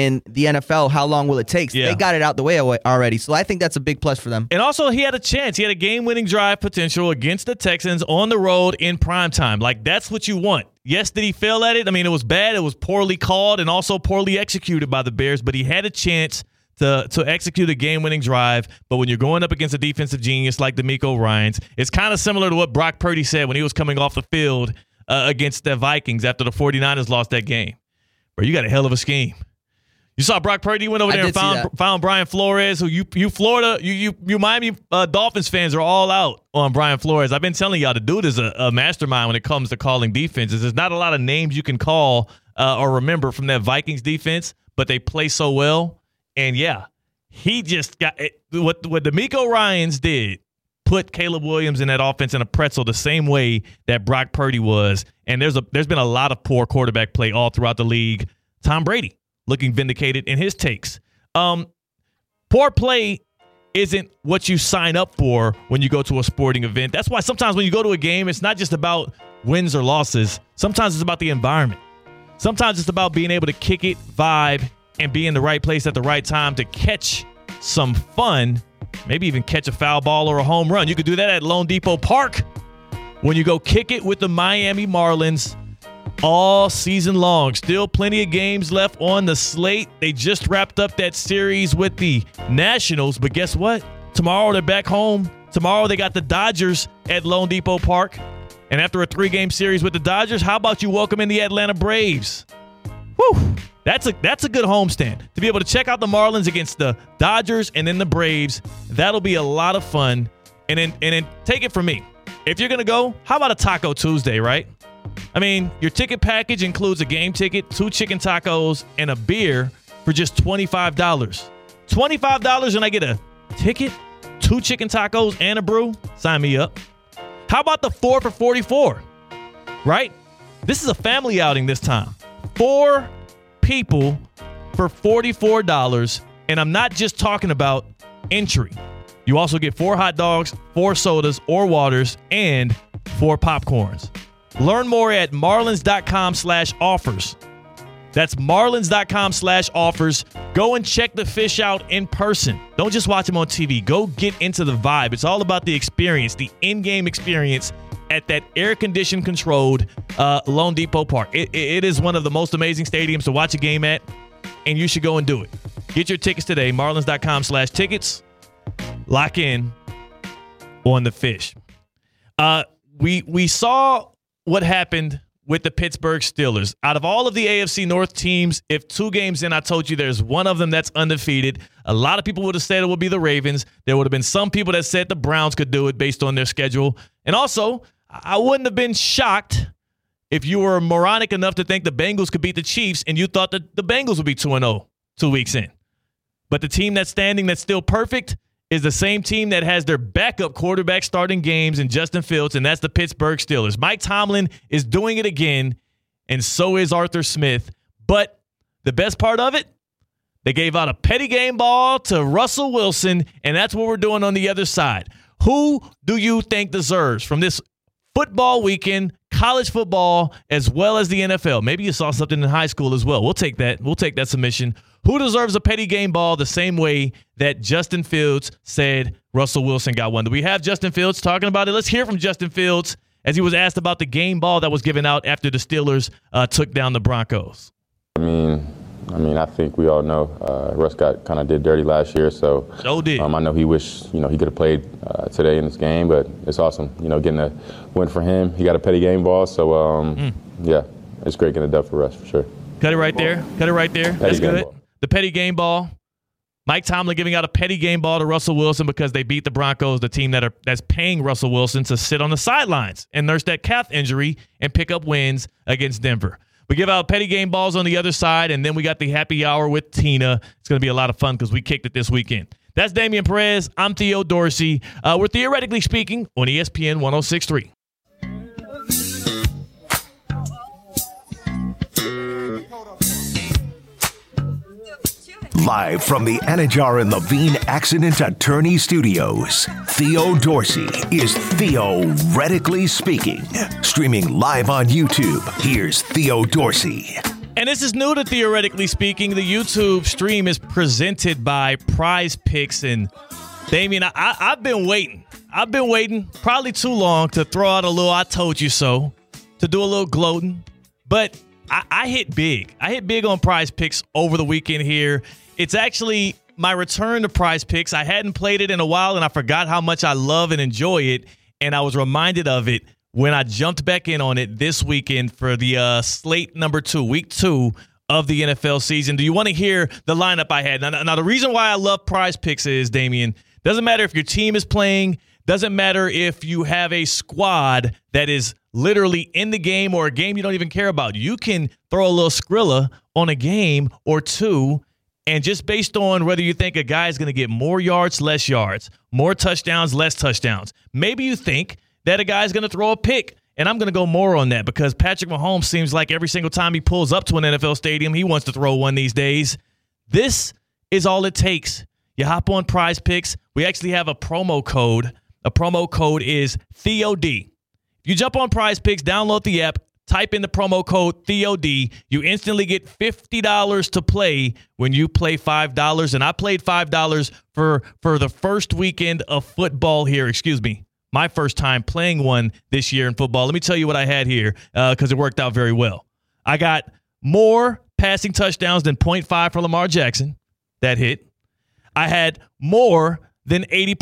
NFL? How long will it take? So They got it out the way already. So I think that's a big plus for them. And also, he had a chance. He had a game-winning drive potential against the Texans on the road in primetime. Like, that's what you want. Yes, did he fail at it? I mean, it was bad. It was poorly called and also poorly executed by the Bears, but he had a chance to execute a game-winning drive. But when you're going up against a defensive genius like DeMeco Ryans, it's kind of similar to what Brock Purdy said when he was coming off the field against the Vikings after the 49ers lost that game. Bro, you got a hell of a scheme. You saw Brock Purdy went over there and found Brian Flores, who you Miami Dolphins fans are all out on Brian Flores. I've been telling y'all, the dude is a mastermind when it comes to calling defenses. There's not a lot of names you can call or remember from that Vikings defense, but they play so well. And yeah, he just got it. What DeMeco Ryans did, put Caleb Williams in that offense in a pretzel the same way that Brock Purdy was. And there's been a lot of poor quarterback play all throughout the league. Tom Brady looking vindicated in his takes. Poor play isn't what you sign up for when you go to a sporting event. That's why sometimes when you go to a game, it's not just about wins or losses. Sometimes it's about the environment. Sometimes it's about being able to kick it, vibe, and be in the right place at the right time to catch some fun, maybe even catch a foul ball or a home run. You could do that at Lone Depot Park when you go kick it with the Miami Marlins all season long. Still plenty of games left on the slate. They just wrapped up that series with the Nationals, but guess what? Tomorrow they're back home. Tomorrow they got the Dodgers at Lone Depot Park. And after a 3-game series with the Dodgers, how about you welcome in the Atlanta Braves? Whew. That's a good homestand. To be able to check out the Marlins against the Dodgers and then the Braves, that'll be a lot of fun. And then take it from me. If you're going to go, how about a Taco Tuesday, right? I mean, your ticket package includes a game ticket, 2 chicken tacos, and a beer for just $25. $25 and I get a ticket, 2 chicken tacos, and a brew? Sign me up. How about the 4 for $44, right? This is a family outing this time. 4 people for $44, and I'm not just talking about entry. You also get 4 hot dogs, 4 sodas or waters, and 4 popcorns. Learn more at marlins.com/offers. That's marlins.com/offers. Go and check the fish out in person. Don't just watch them on TV. Go get into the vibe. It's all about the experience, the in-game experience at that air-conditioned controlled Lone Depot Park. It is one of the most amazing stadiums to watch a game at, and you should go and do it. Get your tickets today, marlins.com/tickets. Lock in on the fish. We saw what happened with the Pittsburgh Steelers. Out of all of the AFC North teams, if 2 games in, I told you there's one of them that's undefeated. A lot of people would have said it would be the Ravens. There would have been some people that said the Browns could do it based on their schedule. And also, I wouldn't have been shocked if you were moronic enough to think the Bengals could beat the Chiefs and you thought that the Bengals would be 2-0 2 weeks in. But the team that's standing that's still perfect is the same team that has their backup quarterback starting games in Justin Fields, and that's the Pittsburgh Steelers. Mike Tomlin is doing it again, and so is Arthur Smith. But the best part of it, they gave out a petty game ball to Russell Wilson, and that's what we're doing on the other side. Who do you think deserves from this football weekend, college football, as well as the NFL? Maybe you saw something in high school as well. We'll take that. We'll take that submission. Who deserves a petty game ball the same way that Justin Fields said Russell Wilson got one? Do we have Justin Fields talking about it? Let's hear from Justin Fields as he was asked about the game ball that was given out after the Steelers took down the Broncos. I mean, I think we all know Russ kind of did dirty last year, so did. I know he wished he could have played today in this game, but it's awesome, getting a win for him. He got a petty game ball, so yeah, it's great getting a dub for Russ for sure. Cut it right there. That's good. The petty game ball. Mike Tomlin giving out a petty game ball to Russell Wilson because they beat the Broncos, the team that's paying Russell Wilson to sit on the sidelines and nurse that calf injury and pick up wins against Denver. We give out petty game balls on the other side, and then we got the happy hour with Tina. It's going to be a lot of fun because we kicked it this weekend. That's Damian Perez. I'm Theo Dorsey. We're Theoretically Speaking on ESPN 106.3. Live from the Anajar and Levine Accident Attorney Studios, Theo Dorsey is Theoretically Speaking. Streaming live on YouTube, here's Theo Dorsey. And this is new to Theoretically Speaking. The YouTube stream is presented by Prize Picks. And Damien, I've been waiting. Probably too long to throw out a little I told you so, to do a little gloating. But I hit big. I hit big on Prize Picks over the weekend here. It's actually my return to Prize Picks. I hadn't played it in a while, and I forgot how much I love and enjoy it. And I was reminded of it when I jumped back in on it this weekend for the slate number 2, week 2 of the NFL season. Do you want to hear the lineup I had? Now, the reason why I love Prize Picks is, Damien, doesn't matter if your team is playing, doesn't matter if you have a squad that is literally in the game or a game you don't even care about. You can throw a little Skrilla on a game or two, and just based on whether you think a guy is going to get more yards, less yards, more touchdowns, less touchdowns. Maybe you think that a guy is going to throw a pick, and I'm going to go more on that because Patrick Mahomes seems like every single time he pulls up to an NFL stadium, he wants to throw one these days. This is all it takes. You hop on Prize Picks. We actually have a promo code. The promo code is TheoD. If you jump on Prize Picks, download the app, type in the promo code TheoD. You instantly get $50 to play when you play $5. And I played $5 for the first weekend of football here. Excuse me. my first time playing one this year in football. Let me tell you what I had here because it worked out very well. I got more passing touchdowns than 0.5 for Lamar Jackson. That hit. I had more than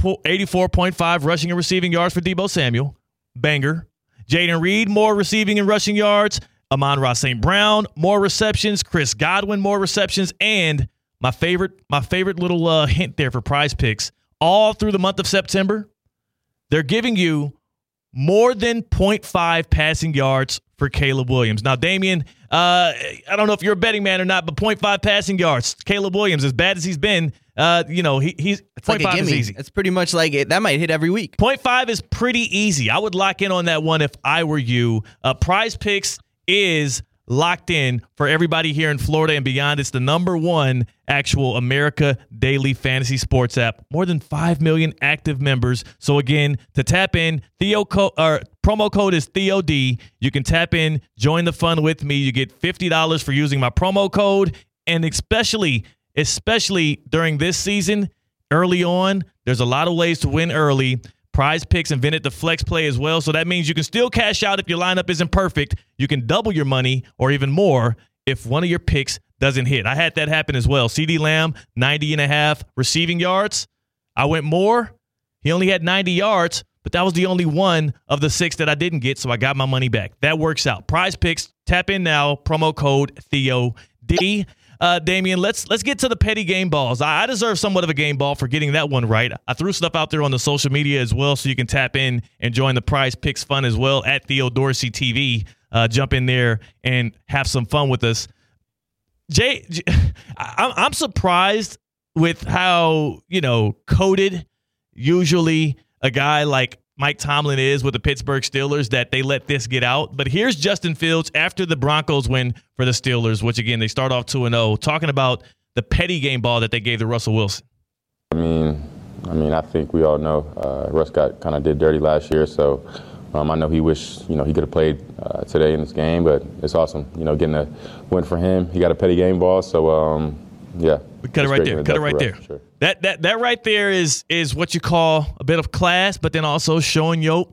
84.5 rushing and receiving yards for Deebo Samuel. Banger. Jaden Reed, more receiving and rushing yards. Amon-Ra St. Brown, more receptions. Chris Godwin, more receptions. And my favorite little hint there for Prize Picks, all through the month of September, they're giving you more than 0.5 passing yards for Caleb Williams. Now, Damian, I don't know if you're a betting man or not, but 0.5 passing yards. Caleb Williams, as bad as he's been, he's it's like a gimme. Is easy. It's pretty much like it. That might hit every week. 0.5 is pretty easy. I would lock in on that one if I were you. Prize Picks is locked in for everybody here in Florida and beyond. It's the #1 actual America daily fantasy sports app. More than 5 million active members. So again, to tap in, promo code is TheoD. You can tap in, join the fun with me. You get $50 for using my promo code. And especially during this season, early on, there's a lot of ways to win early. Prize Picks invented the flex play as well, so that means you can still cash out if your lineup isn't perfect. You can double your money or even more if one of your picks doesn't hit. I had that happen as well. CeeDee Lamb, 90.5 receiving yards. I went more. He only had 90 yards, but that was the only one of the 6 that I didn't get, so I got my money back. That works out. Prize Picks, tap in now, promo code TheoD. Damian, let's get to the petty game balls. I deserve somewhat of a game ball for getting that one right. I threw stuff out there on the social media as well, so you can tap in and join the Prize Picks fun as well at Theo Dorsey TV. Jump in there and have some fun with us. Jay, I'm surprised with how coded usually a guy like Mike Tomlin is with the Pittsburgh Steelers that they let this get out. But here's Justin Fields after the Broncos win for the Steelers, which, again, they start off 2-0, talking about the petty game ball that they gave to Russell Wilson. I mean, I think we all know Russ did dirty last year, so I know he wished, he could have played today in this game, but it's awesome, getting a win for him. He got a petty game ball, so, yeah. We cut it right there. Cut it right there. Sure. That right there is what you call a bit of class, but then also showing so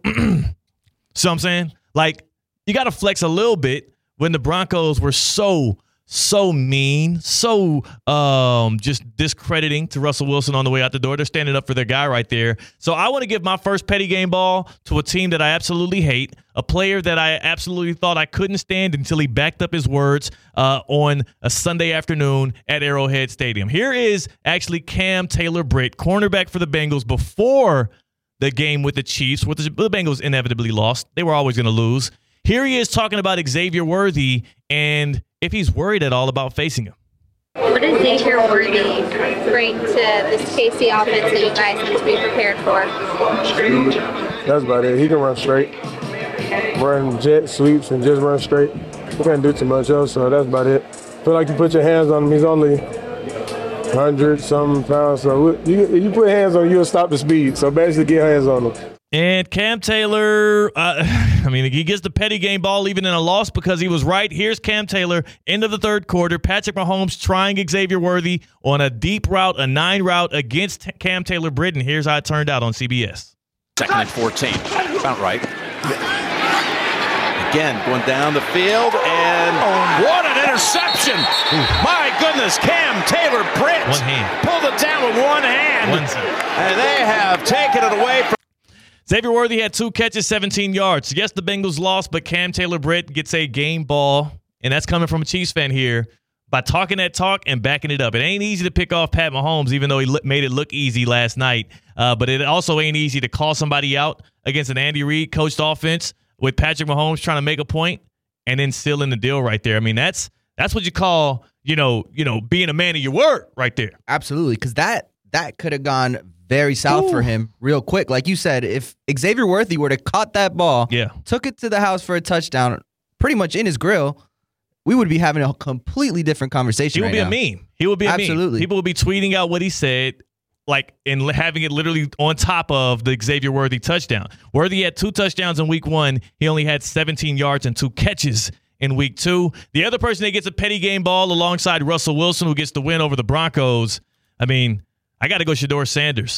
I'm saying, like, you got to flex a little bit when the Broncos were so mean, so just discrediting to Russell Wilson on the way out the door. They're standing up for their guy right there. So I want to give my first petty game ball to a team that I absolutely hate, a player that I absolutely thought I couldn't stand until he backed up his words on a Sunday afternoon at Arrowhead Stadium. Here is actually Cam Taylor-Britt, cornerback for the Bengals before the game with the Chiefs, where the Bengals inevitably lost. They were always going to lose. Here he is talking about Xavier Worthy and if he's worried at all about facing him. What does Xavier Worthy bring to this KC offense that you guys need to be prepared for? That's about it. He can run straight, run jet sweeps, and just run straight. He can't do too much else, so that's about it. Feel like you put your hands on him. He's only 100-something pounds, so you put hands on him, you'll stop the speed. So basically, get hands on him. And Cam Taylor, he gets the petty game ball even in a loss because he was right. Here's Cam Taylor, end of the third quarter. Patrick Mahomes trying Xavier Worthy on a deep route, a 9 route against Cam Taylor-Britt. Here's how it turned out on CBS. 2nd and 14. About right. Again, going down the field, and what an interception! My goodness, Cam Taylor-Britt one hand pulled it down with one hand, and they have taken it away from. Xavier Worthy had 2 catches, 17 yards. Yes, the Bengals lost, but Cam Taylor-Britt gets a game ball, and that's coming from a Chiefs fan here, by talking that talk and backing it up. It ain't easy to pick off Pat Mahomes, even though he made it look easy last night. But it also ain't easy to call somebody out against an Andy Reid coached offense with Patrick Mahomes trying to make a point and then sealing the deal right there. I mean, that's what you call, being a man of your word right there. Absolutely, because that could have gone very south for him real quick. Like you said, if Xavier Worthy were to caught that ball, took it to the house for a touchdown, pretty much in his grill, we would be having a completely different conversation. He would be a meme. He would be a meme. Absolutely. People would be tweeting out what he said, like, and having it literally on top of the Xavier Worthy touchdown. Worthy had 2 touchdowns in week 1. He only had 17 yards and 2 catches in week 2. The other person that gets a petty game ball alongside Russell Wilson, who gets the win over the Broncos, I got to go Shedeur Sanders.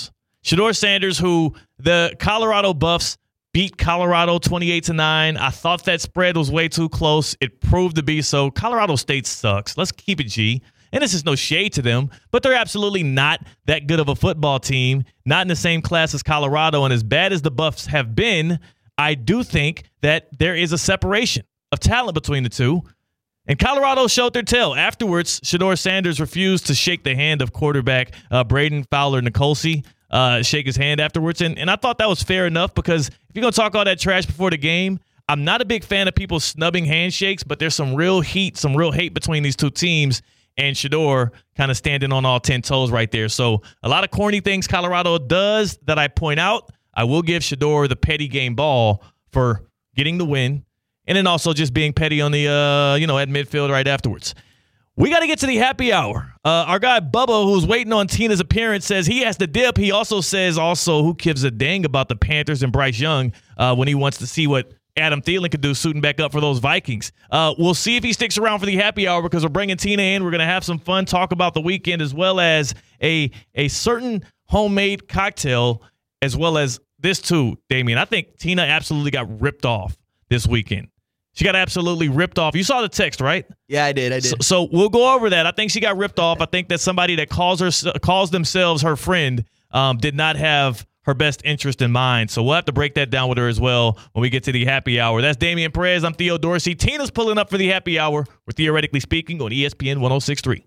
Shedeur Sanders, who the Colorado Buffs beat Colorado 28-9. I thought that spread was way too close. It proved to be so. Colorado State sucks. Let's keep it G. And this is no shade to them, but they're absolutely not that good of a football team, not in the same class as Colorado. And as bad as the Buffs have been, I do think that there is a separation of talent between the two. And Colorado showed their tail. Afterwards, Shedeur Sanders refused to shake the hand of quarterback Braden Fowler-Nicolsi, shake his hand afterwards. And I thought that was fair enough, because if you're going to talk all that trash before the game, I'm not a big fan of people snubbing handshakes, but there's some real heat, some real hate between these two teams. And Shedeur kind of standing on all 10 toes right there. So a lot of corny things Colorado does that I point out. I will give Shedeur the petty game ball for getting the win, and then also just being petty on the at midfield right afterwards. We got to get to the happy hour. Our guy Bubba, who's waiting on Tina's appearance, says he has to dip. He also says who gives a dang about the Panthers and Bryce Young when he wants to see what Adam Thielen could do suiting back up for those Vikings. We'll see if he sticks around for the happy hour, because we're bringing Tina in. We're going to have some fun, talk about the weekend, as well as a certain homemade cocktail, as well as this too, Damien. I think Tina absolutely got ripped off this weekend. She got absolutely ripped off. You saw the text, right? Yeah, I did. So we'll go over that. I think she got ripped off. I think that somebody that calls themselves her friend did not have her best interest in mind. So we'll have to break that down with her as well when we get to the happy hour. That's Damian Perez. I'm Theo Dorsey. Tina's pulling up for the happy hour. We're Theoretically Speaking on ESPN 106.3.